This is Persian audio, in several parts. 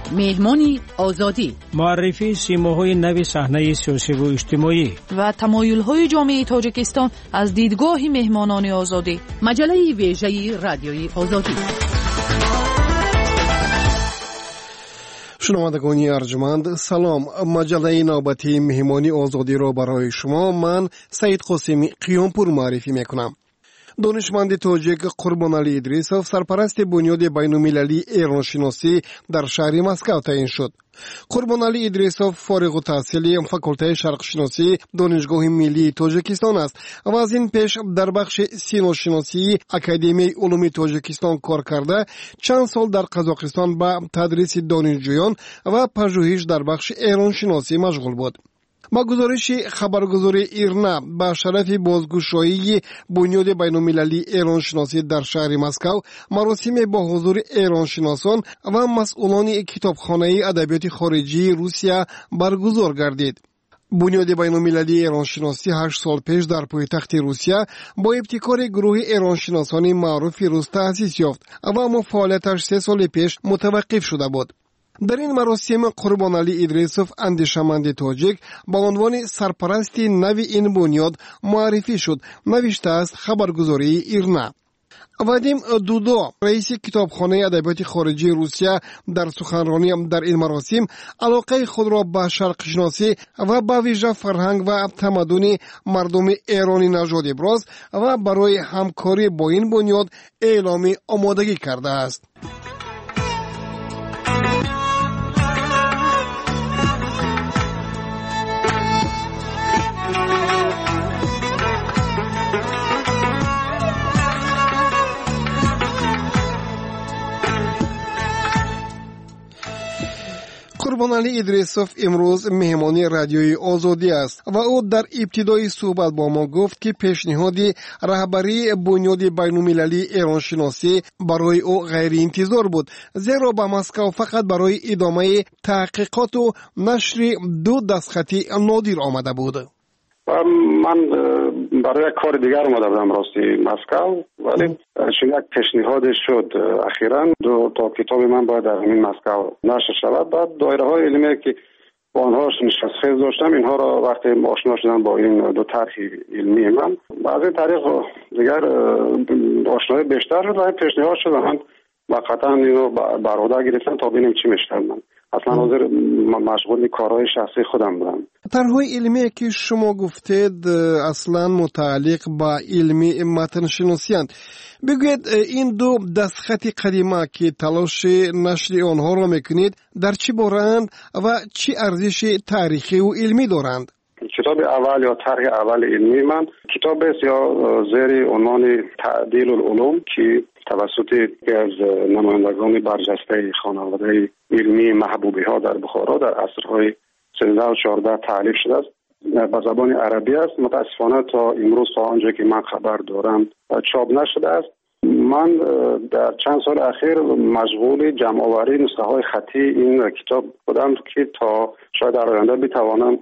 مهمانی آزادی، معرفی سیماهای نوی صحنه سیاسی و اجتماعی و تمایل‌های جامعه تاجیکستان از دیدگاه مهمانان آزادی. مجله ویژه رادیوی آزادی. شنوندگان ارجمند سلام. مجله نوبتی مهمانی آزادی را برای شما من سعید قاسمی قیامپور معرفی میکنم. دانشمند تاجیک قربانعلی ادریسوف سرپرست بنیاد بین‌المللی ایرانشناسی در شهر مسکو تعیین شد. قربانعلی ادریسوف فارغ التحصیل فاکولته شرقشناسی دانشگاه ملی تاجیکستان است و از این پیش در بخش سینوشناسی اکادمی علوم تاجیکستان کار کرده چند سال در قزاقستان به تدریس دانشجویان و پژوهش در بخش ایرانشناسی مشغول بود. با گزارش خبرگزاری ایرنا با شرف بازگشایی بنیاد بین‌المللی ایرانشناسی در شهر مسکو مراسم با حضور ایرانشناسان و مسئولان کتابخانه ادبیات خارجی روسیه برگزار گردید. بنیاد بین‌المللی ایرانشناسی 8 سال پیش در پایتخت روسیه با ابتکار گروه ایرانشناسان معروف روس تأسیس یافت و اما فعالیتش 3 سال پیش متوقف شده بود. در این مراسم قربانعلی ادریسوف اندیشمند تاجیک با عنوان سرپرست نوی این بنیاد معرفی شد، نوشته است خبرگزاری ایرنا. وادیم دودو رئیس کتابخانه ادبیات خارجی روسیه در سخنرانی در این مراسم علاقه خود را به شرق شناسی و به ویژه فرهنگ و تمدن مردم ایرانی نژاد ابراز و برای همکاری با این بنیاد اعلام آمادگی کرده است. قربانعلی ادریسوف امروز مهمانی رادیوی آزادی است و او در ابتدای صحبت با ما گفت که پیشنهاد رهبری بنیاد بین‌المللی ایرانشناسی برای او غیر انتظار بود، زیرا به مسکو فقط برای ادامه تحقیقات و نشر 2 دستخطی نادر آمده بود. من برای کار دیگر اومده بودم راستی مسکو، ولی چون یک پیشنهاد شد اخیراً 2 تا کتاب من باید در همین مسکو نشر شود. بعد دایره های علمی که با آنها نشستخیز داشتم اینها را وقتی آشنا شدن با این 2 طرح علمی من از این طریق دیگر آشنایی بیشتر شد و پیشنهاد شد من واقعا اینو برآورده گرفتم تا ببینیم چی میشه. من اصلا حاضر مشغول کارهای شخصی خودم بودم. طرح‌های علمی که شما گفتید اصلا متعلق با علمی متن شناسی اند. بگوید این 2 دستخط قدیمه که تلاش نشر آنها را میکنید در چی بارند و چی ارزش تاریخی و علمی دارند؟ کتاب اول یا طرح اول علمی من کتاب است یا زیر عنوان تعدیل العلوم که توسط یکی از نمایندگان برجسته خانواده علمی محبوبی ها در بخارا در عصرهای 13 و 14 تالیف شده است. به زبان عربی است. متاسفانه تا امروز تا آنجا که من خبر دارم چاپ نشده است. من در چند سال اخیر مشغول جمع آوری نسخه های خطی این کتاب بودم که تا شاید در آینده بتوانم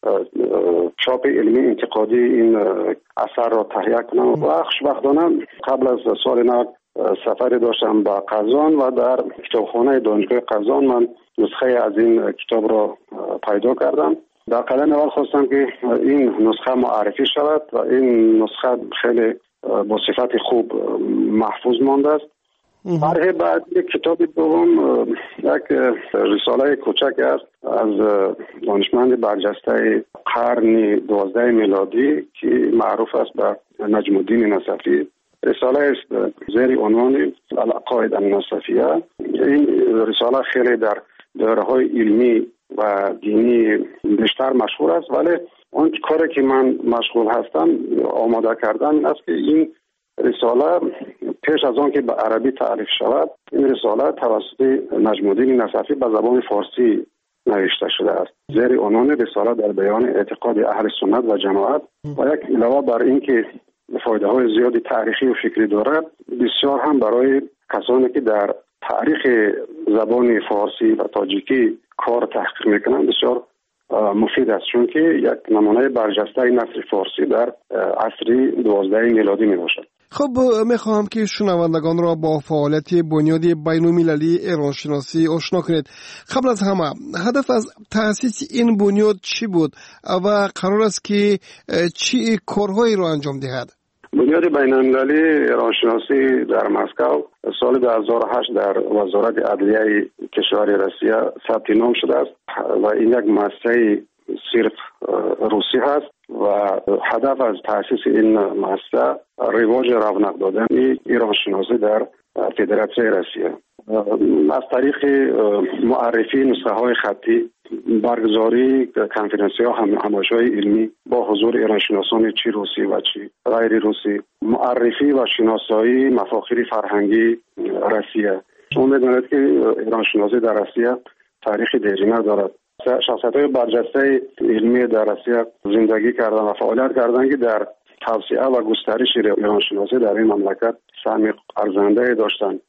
چاپ علمی انتقادی این اثر را تهیه کنم. و خوشبختانه قبل از سال نو سفری داشتم به قزان و در کتابخانه دانشگاه قزان من نسخه از این کتاب را پیدا کردم. در قدم اول خواستم که این نسخه معرفی شود و این نسخه خیلی با صفت خوب محفوظ مانده است. طرح بعد یک کتاب دوم یک رساله کوچک است از دانشمند برجسته قرن 12 میلادی که معروف است به نجم الدین نصفی. رساله است زیر عنوان العقاید النصفیه. این رساله خیلی در دایره‌های علمی و دینی بیشتر مشهور است، ولی اون کاری که من مشغول هستم آماده کردن این است که این رساله پیش از آن که به عربی تعریف شود این رساله توسط نجم الدین نصفی به زبان فارسی نوشته شده است زیر عنوان رساله در بیان اعتقاد اهل سنت و جماعت و یک علاوه بر این که فایده های زیادی تاریخی و فکری دارد بسیار هم برای کسانی که در تاریخ زبان فارسی و تاجیکی کار تحقیق میکنند بسیار مفید است، چون که یک نمونه برجسته نثر فارسی در عصر 12 میلادی می باشد. خب میخواهم که شنوندگان را با فعالیت بنیاد بین‌المللی ایرانشناسی آشنا کنید. قبل از همه هدف از تأسیس این بنیاد چی بود و قرار است که چی کارهایی را انجام دهد؟ بنیاد بین‌المللی ایرانشناسی در مسکو سال 2008 در وزارت عدلیه کشور روسیه ثبت نام شده است و این یک مؤسسه صرف روسی هست و هدف از تأسیس این مؤسسه رواج رونق دادن ایرانشناسی در فدراسیون روسیه از طریق معرفی نسخه های خطی، برگزاری کنفرانسی ها همایش‌های علمی با حضور ایرانشناسان چی روسی و چی غیر روسی، معرفی و شناسایی مفاخر فرهنگی روسیه. شما می‌دانید که ایرانشناسی در روسیه تاریخ دیرینه دارد. شخصیت‌های برجسته علمی در روسیه زندگی کردن و فعالیت کردن که در توسعه و گسترش ایرانشناسی در این مملکت سهم ارزنده داشتند،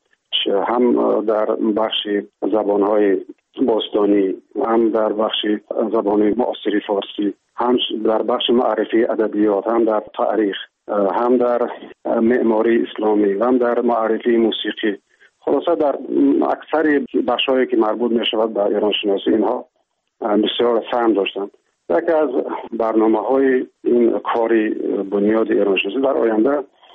هم در بخش زبان‌های باستانی، هم در بخش زبان معاصر فارسی، هم در بخش معرفی ادبیات، هم در تاریخ، هم در معماری اسلامی، هم در معرفی موسیقی. خلاصه در اکثر بخش‌هایی که مربوط می‌شود به ایرانشناسی اینها بسیار سهم داشتند. یکی از برنامه‌های این کاری بنیاد ایرانشناسی در آینده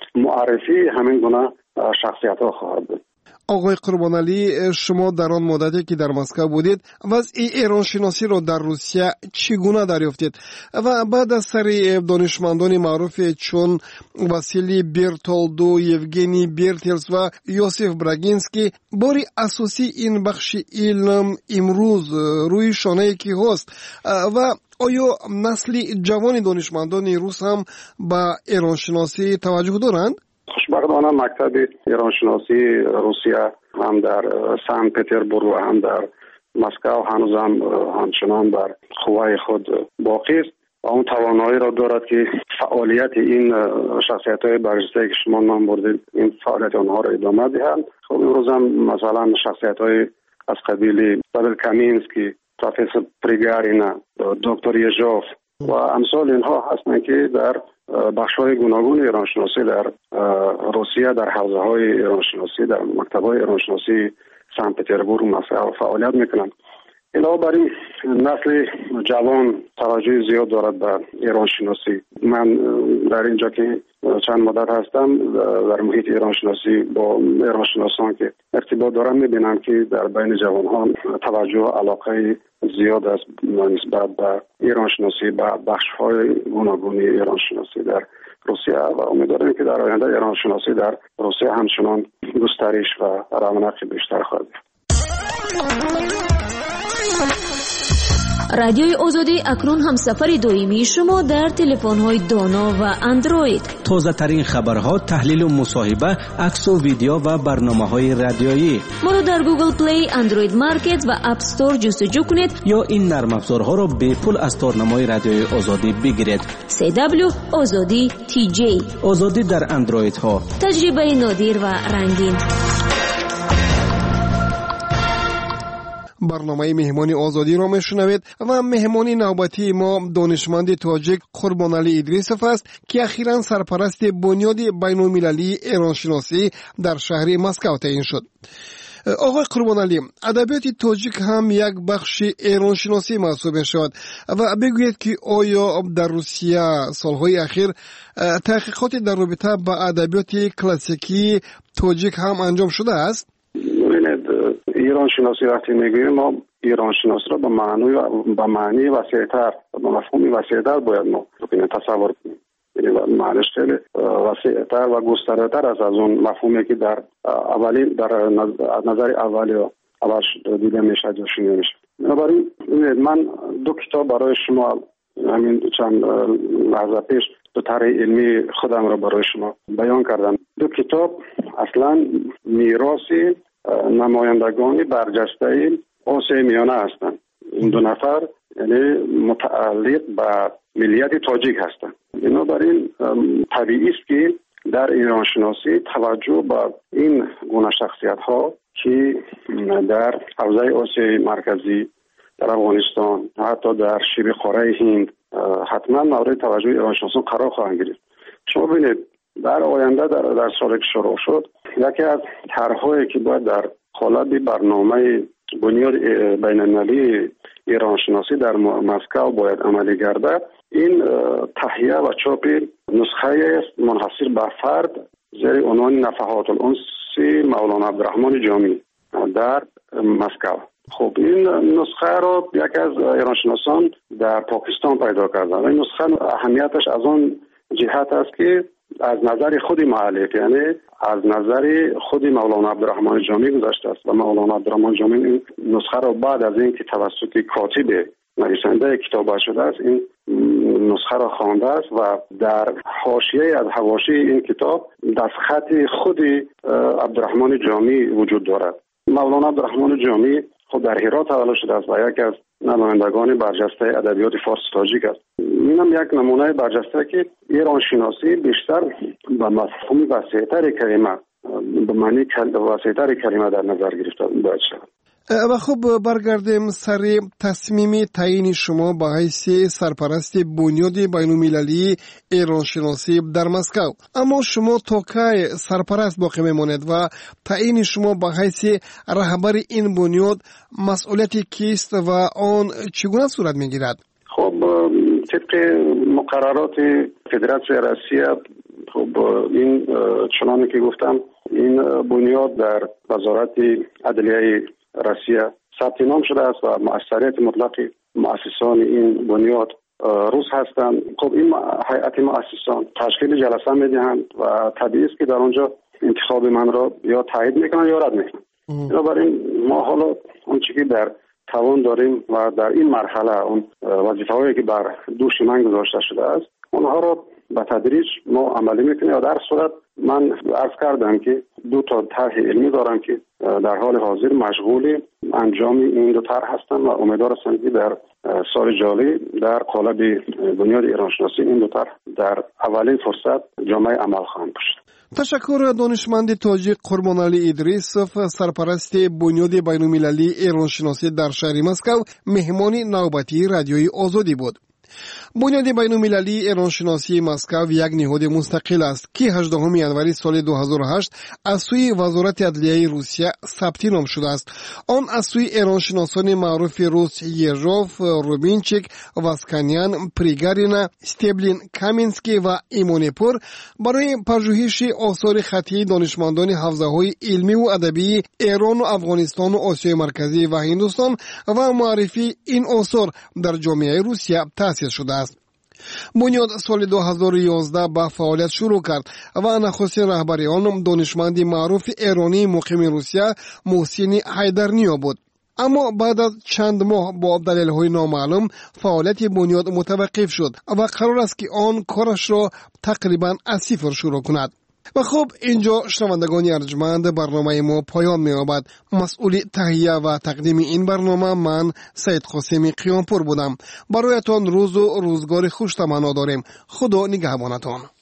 معرفی همین گونه شخصیت‌ها خواهد بود. آقای قربانعلی، شما در آن مدتی که در مسکو بودید وضع ایرانشناسی را در روسیه چگونه دریافتید و بعد از سر دانشمندان معروف چون واسیلی برتولدو، یوگنی برتلس و یوسف براگینسکی باری اساسی این بخش علم امروز روی شانه کی هست و آیا نسل جوان دانشمندان روس هم به ایرانشناسی توجه دارند؟ خوشبختانه مکتب ایرانشناسی روسیه هم در سن پترزبورگ و هم در مسکو هنوز هم همچنان بر قوای خود باقی است و اون توانایی را دارد که فعالیت این شخصیت‌های برجسته که شما نام بردید این فعالیت آنها را ادامه دهند. خب امروز هم مثلا شخصیت‌های از قبیل پاول کامینسکی، پروفسور پریگارینا، دکتر یژوف و امثال اینها هستند که در بخش‌های گوناگون ایرانشناسی در روسیه در حوزه‌های ایرانشناسی در مکتب‌های ایرانشناسی سن پترزبورگ و مسکو فعالیت می‌کنند. علاوه بر این نسل جوان توجه زیاد دارد به ایرانشناسی. من در اینجا که چند مدت هستم در محیط ایرانشناسی با ایرانشناسان که ارتباط دارم می‌بینم که در بین جوان‌ها توجه و علاقه زیاد است نسبت به ایرانشناسی به بخش‌های گوناگون ایرانشناسی در روسیه و امیدوارم که در آینده ایرانشناسی در روسیه همچنان گسترش و رونق بیشتر خواهد یافت. رادیوی آزادی اکنون هم سفر دائمی شما در تلفن‌های دانا و اندروید. تازه ترین خبرها، تحلیل و مصاحبه، عکس و ویدیو و برنامه‌های رادیویی. ما رو در گوگل پلی، اندروید مارکت و اپ استور جستجو کنید یا این نرم افزارها را به پول از تارنمای رادیوی آزادی بگیرید. CW آزادی TJ. آزادی در اندروید ها. تجربه نادر و رنگین. برنامه مهمانی آزادی را میشنوید و مهمانی نوبتی ما دانشمند تاجیک قربانعلی ادریسوف است که اخیراً سرپرست بنیاد بین‌المللی ایرانشناسی در شهر مسکو تعیین شد. آقای قربانعلی، ادبیات تاجیک هم یک بخش ایرانشناسی محسوب می‌شود و بگویید که آیا در روسیه سالهای اخیر تحقیقاتی در رابطه با ادبیات کلاسیکی تاجیک هم انجام شده است؟ ایرانشناسی وقتی میگوییم ما ایرانشناسی را به معنی وسیع‌تر به مفهوم وسیع‌تر باید ما تصور کنیم. یعنی معنیش خیلی وسیع‌تر و گسترده‌تر از اون مفهومی که در نظر اول دیده میشه یا شنیده میشه. بنابراین من دو کتاب برای شما همین چند لحظه پیش دو طرح علمی خودم را برای شما بیان کردم. دو کتاب اصلا میراثی نمایندگانی برجسته آسیای میانه هستند. این دو نفر یعنی متعلق به ملیت تاجیک هستند. بنابراین طبیعی است که در ایرانشناسی توجه به این گونه شخصیت ها که در حوزه آسیای مرکزی، در افغانستان، حتی در شبه قاره هند حتما مورد توجه ایرانشناسان قرار خواهند گرفت. شما ببینید در آینده در سالی که شروع شد یکی از طرح‌هایی که باید در قالب برنامه بنیاد بین‌المللی ایران شناسی در مسکو باید عملی گردد، این تهیه و چاپ نسخه است منحصر به فرد زیر عنوان نفحات الانس مولانا عبدالرحمن جامی در مسکو. خب این نسخه را یکی از ایرانشناسان در پاکستان پیدا کردند. این نسخه اهمیتش از آن جهت است که از نظر خود مؤلف، یعنی از نظر خود مولانا عبدالرحمن جامی گذشته است و مولانا عبدالرحمن جامی این نسخه را بعد از این که توسط کاتب نویسنده کتاب شده است این نسخه را خوانده است و در حاشیه از حواشی این کتاب دستخط خود عبدالرحمن جامی وجود دارد. مولانا عبدالرحمن جامی خود در هرات تولد شده است و یکی از نمایندگان برجسته ادبیات فارسی تاجیک است. اینم یک نمونه برجسته که ایران شناسی بیشتر به مفهوم وسیع‌تر کلمه به معنی وسیع‌تر کلمه در نظر گرفته باید شود. و خب برگردیم سر تصمیم تعیین شما به حیث سرپرست بنیاد بین‌المللی ایران شناسی در مسکو. اما شما تا کی سرپرست باقی میمانید و تعیین شما به حیث رهبر این بنیاد مسئولیت کیست و آن چگونه صورت میگیرد؟ خب طبق مقررات فدراسیون روسیه خب این چنانه که گفتم این بنیاد در وزارت عدلیه روسیه ثبت نام شده است و مؤثریت مطلق مؤسسان این بنیاد روس هستند. خب این هیئت مؤسسان تشکیل جلسه میدهند و طبیعی است که در آنجا انتخاب من را یا تایید میکنن یا رد میکنن. بنابراین ما حالا آنچه که در توان داریم و در این مرحله اون وظیفه‌هایی که بر دوش من گذاشته شده است اونها را به تدریج ما عملی میکنیم. و در صورت من عرض کردم که 2 طرح علمی دارم که در حال حاضر مشغول انجام این 2 طرح هستم و امیدوار هستم که در سال جاری در قالب بنیاد ایران شناسی این 2 طرح در اولین فرصت جامعه عمل خواهند داشت. تشکر دانشمند تاجیک قربانعلی ادریسوف، سرپرست بنیاد بین‌المللی ایران شناسی در شهر مسکو، مهمان نوبتی رادیوی آزادی بود. بنیاد بین‌المللی ایران شناسی مسکو یک نهاد مستقل است که 18 ینوری سال 2008 از سوی وزارت عدلیه روسیه ثبت نام شده است. آن از سوی ایران شناسان معروف روس یژوف، روبینچیک، واسکانیان، پریگارینا، استبلین، کامینسکی و ایمونپور برای پژوهش آثار خطی دانشمندان حوزه‌های علمی و ادبی ایران و افغانستان و آسیای مرکزی و هندوستان و معرفی این آثار در جامعه روسیه تأسیس شده است. بنیاد سال 2011 به فعالیت شروع کرد و نخستین رهبر آن دانشمند معروف ایرانی مقیم روسیه محسن حیدرنیا بود. اما بعد از چند ماه با دلایل نامعلوم فعالیت بنیاد متوقف شد و قرار است که آن کارش را تقریبا از صفر شروع کند. و خب اینجا شنوندگان ارجمند برنامه ما پایان می‌یابد. مسئول تهیه و تقدیم این برنامه من سید قاسمی قیامپور بودم. برایتان روز و روزگار خوش تمنا داریم. خدا نگهبانتان.